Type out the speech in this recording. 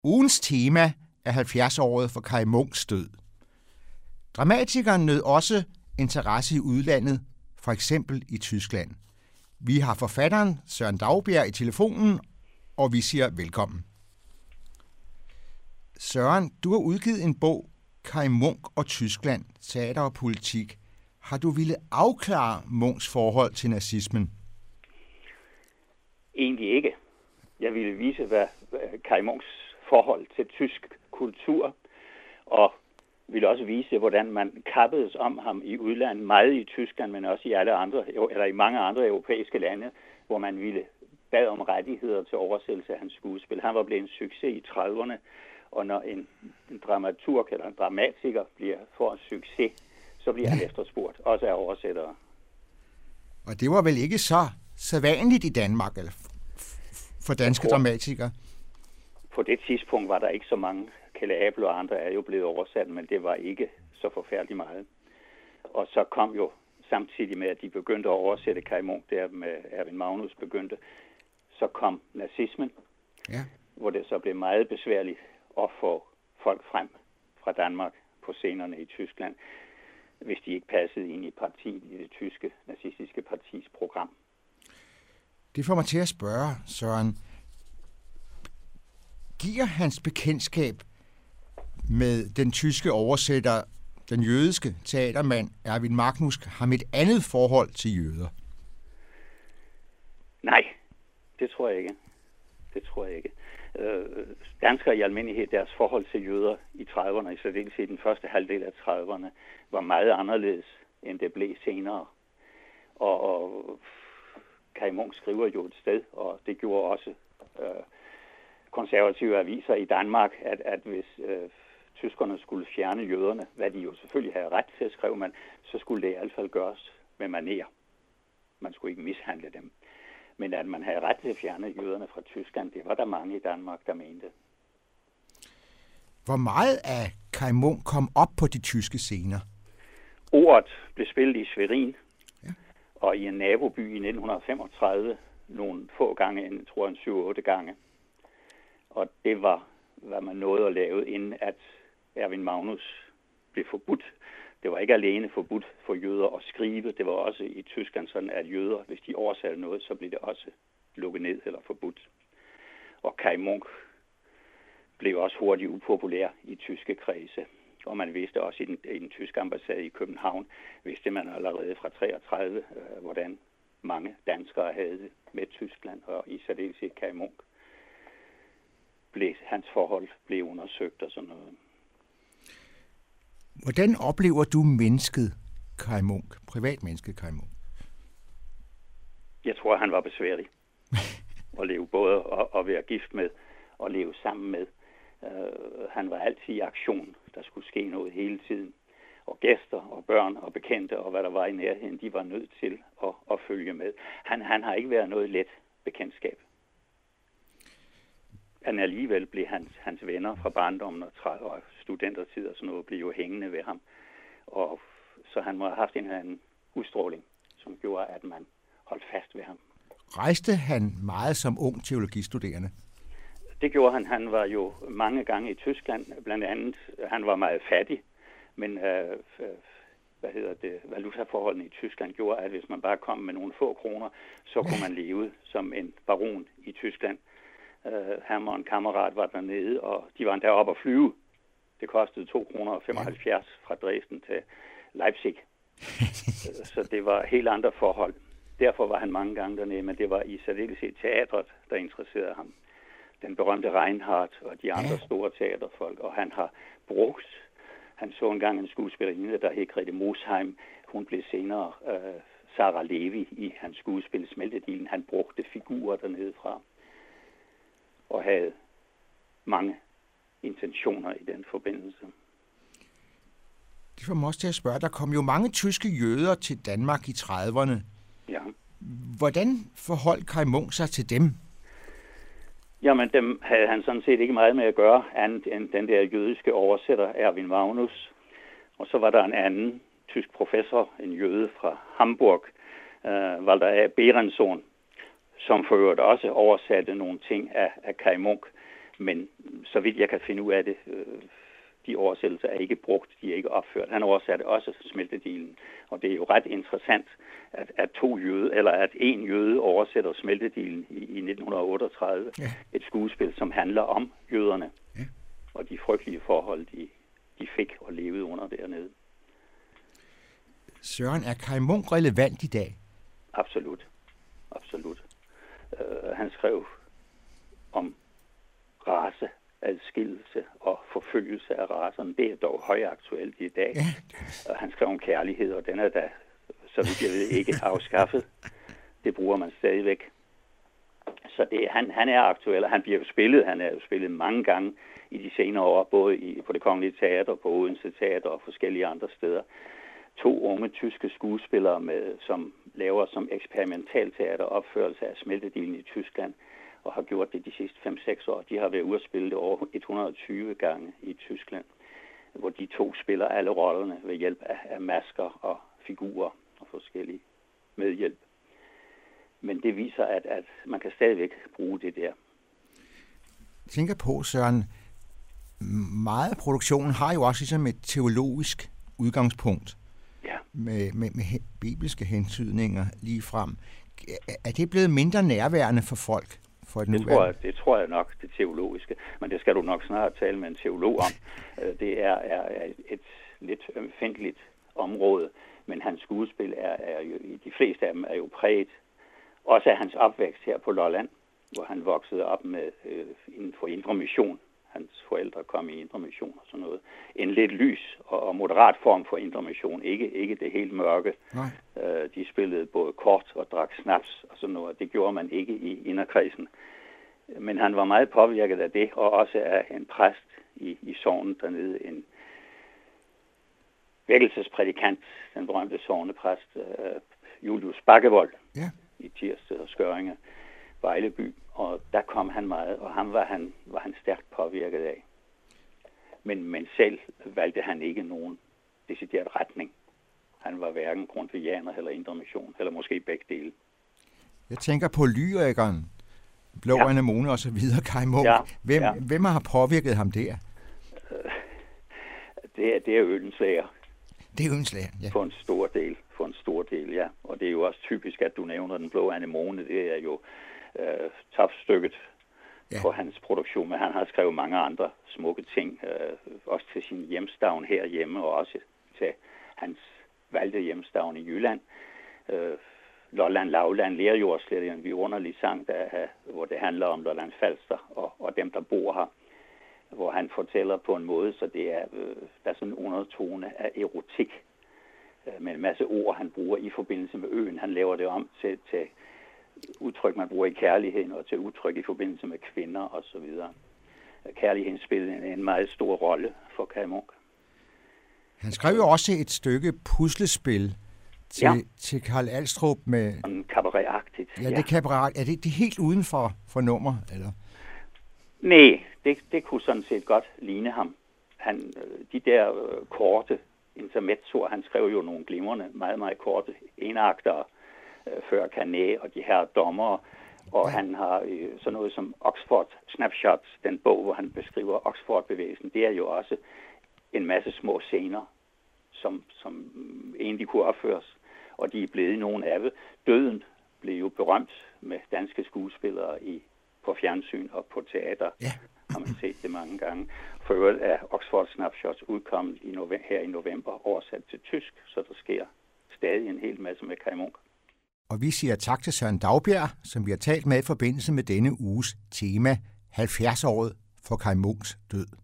Ugens tema er 70-året for Kaj Munks død. Dramatikeren nød også interesse i udlandet, for eksempel i Tyskland. Vi har forfatteren Søren Daugbjerg i telefonen, og vi siger velkommen. Søren, du har udgivet en bog, Kaj Munk og Tyskland, teater og politik. Har du ville afklare Munks forhold til nazismen? Egentlig ikke. Jeg ville vise, hvad Kaj Munks forhold til tysk kultur, og ville også vise, hvordan man kappedes om ham i udlandet, meget i Tyskland, men også i mange andre europæiske lande, hvor man ville bad om rettigheder til oversættelse af hans skuespil. Han var blevet en succes i 30'erne, og når en dramaturg eller en dramatiker får en succes, så bliver han efterspurgt, også af oversættere. Og det var vel ikke så sædvanligt i Danmark, eller for danske dramatikere? På det tidspunkt var der ikke så mange. Kjeld Abel og andre er jo blevet oversat, men det var ikke så forfærdeligt meget. Og så kom jo samtidig med, at de begyndte at oversætte Kaj Munk, der med Erwin Magnus begyndte, så kom nazismen, hvor det så blev meget besværligt at få folk frem fra Danmark på scenerne i Tyskland, hvis de ikke passede ind i partiet, i det tyske nazistiske partis program. Det får mig til at spørge, Søren. Giver hans bekendtskab med den tyske oversætter, den jødiske teatermand Erwin Magnus, ham et andet forhold til jøder? Nej, det tror jeg ikke. Danskere i almindelighed, deres forhold til jøder i 30'erne, i særdeleshed den første halvdel af 30'erne, var meget anderledes, end det blev senere. Og Kaj Munk skriver jo et sted, og det gjorde også konservative aviser i Danmark, at hvis tyskerne skulle fjerne jøderne, hvad de jo selvfølgelig havde ret til at skrive, men så skulle det i hvert fald gøres med manér. Man skulle ikke mishandle dem. Men at man havde ret til at fjerne jøderne fra Tyskland, det var der mange i Danmark, der mente. Hvor meget af Kaj Munk kom op på de tyske scener? Ordet blev spillet i Schwerin, og i en naboby i 1935, nogle få gange, jeg tror en 7-8 gange. Og det var, hvad man nåede at lave, inden at Erwin Magnus blev forbudt. Det var ikke alene forbudt for jøder at skrive. Det var også i Tyskland sådan, at jøder, hvis de oversatte noget, så blev det også lukket ned eller forbudt. Og Kaj Munk blev også hurtigt upopulær i tyske kredse. Og man vidste også i den tyske ambassade i København, vidste man allerede fra 33, hvordan mange danskere havde det med Tyskland, og i særdeleshed Kaj Munk. Hans forhold blev undersøgt og sådan noget. Hvordan oplever du mennesket Kaj Munk, privatmennesket Kaj Munk? Jeg tror, han var besværlig at leve både at være gift med og leve sammen med. Han var altid i aktion. Der skulle ske noget hele tiden. Og gæster og børn og bekendte og hvad der var i nærheden, de var nødt til at følge med. Han har ikke været noget let bekendtskab. Han alligevel blev hans venner fra barndommen og studentertid og sådan noget, blev jo hængende ved ham. Og så han må have haft en udstråling, som gjorde, at man holdt fast ved ham. Rejste han meget som ung teologistuderende? Det gjorde han. Han var jo mange gange i Tyskland, blandt andet. Han var meget fattig, men valutaforholdene i Tyskland gjorde, at hvis man bare kom med nogle få kroner, så kunne man leve som en baron i Tyskland. Han og en kammerat var dernede, og de var endda oppe at flyve. Det kostede 2,75 kroner fra Dresden til Leipzig. Så det var helt andre forhold. Derfor var han mange gange dernede, men det var i særdeleshed teatret, der interesserede ham. Den berømte Reinhardt og de andre store teaterfolk, og han har brugt. Han så engang en skuespillerinde, der hed Grete Mosheim. Hun blev senere Sara Levi i hans skuespil Smeltedilen. Han brugte figurer dernede fra og havde mange intentioner i den forbindelse. Det får mig også til at spørge. Der kom jo mange tyske jøder til Danmark i 30'erne. Ja. Hvordan forholdt Kaj Munk sig til dem? Jamen, dem havde han sådan set ikke meget med at gøre, andet end den der jødiske oversætter, Erwin Magnus. Og så var der en anden tysk professor, en jøde fra Hamburg, Walter A. Berenson, som for øvrigt også oversatte nogle ting af Kaj Munk. Men så vidt jeg kan finde ud af det, de oversættelser er ikke brugt, de er ikke opført. Han oversatte også Smeltedilen, og det er jo ret interessant, at en jøde oversætter Smeltedilen i 1938. Ja. Et skuespil, som handler om jøderne, ja, og de frygtelige forhold, de fik og levede under dernede. Søren, er Kaj Munk relevant i dag? Absolut. Absolut. Han skrev om raceadskillelse og forfølgelse af racerne. Det er dog højaktuelt i dag. Ja. Han skrev om kærlighed, og den er da, så vidt jeg ved, ikke afskaffet. Det bruger man stadigvæk. Så han er aktuel, og han er jo spillet mange gange i de senere år, både på Det Kongelige Teater, på Odense Teater og forskellige andre steder. 2 unge tyske skuespillere, som laver som eksperimentalteater opførelse af Smeltedilen i Tyskland, og har gjort det de sidste 5-6 år. De har været ude at spille det over 120 gange i Tyskland, hvor de 2 spiller alle rollerne ved hjælp af masker og figurer og forskellige medhjælp. Men det viser, at man kan stadigvæk bruge det der. Jeg tænker på, Søren, meget af produktionen har jo også ligesom et teologisk udgangspunkt. Ja. Med bibelske hentydninger lige frem. Er det blevet mindre nærværende for folk? Det tror jeg nok, det teologiske. Men det skal du nok snart tale med en teolog om. Det er et lidt ømfindtligt område, men hans skuespil er jo, de fleste af dem er jo præget. Også af hans opvækst her på Lolland, hvor han voksede op med inden for Indre Mission. Hans forældre kom i Indre Mission og sådan noget. En lidt lys og moderat form for Indre Mission. Ikke det helt mørke. De spillede både kort og drak snaps og sådan noget. Det gjorde man ikke i inderkredsen. Men han var meget påvirket af det, og også af en præst i sognet dernede. En vækkelsesprædikant, den berømte sognepræst, Julius Bakkevold, ja, i Tirsted og Skørringe, Vejleby. Og der kom han meget, og ham var han stærkt påvirket af. Men selv valgte han ikke nogen decideret retning. Han var hverken grundtvigianer eller Indre Mission, eller måske begge dele. Jeg tænker på lyrikeren, Blå Anemone og så videre, Kaj Munk. Ja. Hvem har påvirket ham der? Det er Oehlenschläger. Det er Oehlenschläger, ja. For en stor del, ja. Og det er jo også typisk, at du nævner Den Blå Anemone. Det er jo topstykket på hans produktion, men han har skrevet mange andre smukke ting, også til sin hjemstavn herhjemme, og også til hans valgte hjemstavn i Jylland. Lolland Lavland Lerjordslet er en vidunderlig sang, hvor det handler om Lolland Falster og dem, der bor her, hvor han fortæller på en måde, så det er, der er sådan en undertone af erotik, med en masse ord, han bruger i forbindelse med øen. Han laver det om til udtryk, man bruger i kærligheden, og til udtryk i forbindelse med kvinder og så videre. Kærligheden spiller en meget stor rolle for Kaj Munk. Han skrev jo også et stykke puslespil til Carl Alstrup med... Cabaret-agtigt. Ja, det er cabaret. Er det helt uden for nummer, eller? Nej, det kunne sådan set godt ligne ham. De der korte intermezzoer, han skrev jo nogle glimrende, meget, meget korte enaktere, før Canet og de her dommere, og han har sådan noget som Oxford Snapshots, den bog, hvor han beskriver Oxford-bevægelsen, det er jo også en masse små scener, som egentlig kunne opføres, og de er blevet nogle af det. Døden blev jo berømt med danske skuespillere på fjernsyn og på teater. Ja. Har man set det mange gange. For øvrigt er Oxford Snapshots udkommet her i november, oversat til tysk, så der sker stadig en hel masse med Kaj Munk. Og vi siger tak til Søren Daugbjerg, som vi har talt med i forbindelse med denne uges tema, 70-året for Kaj Munks død.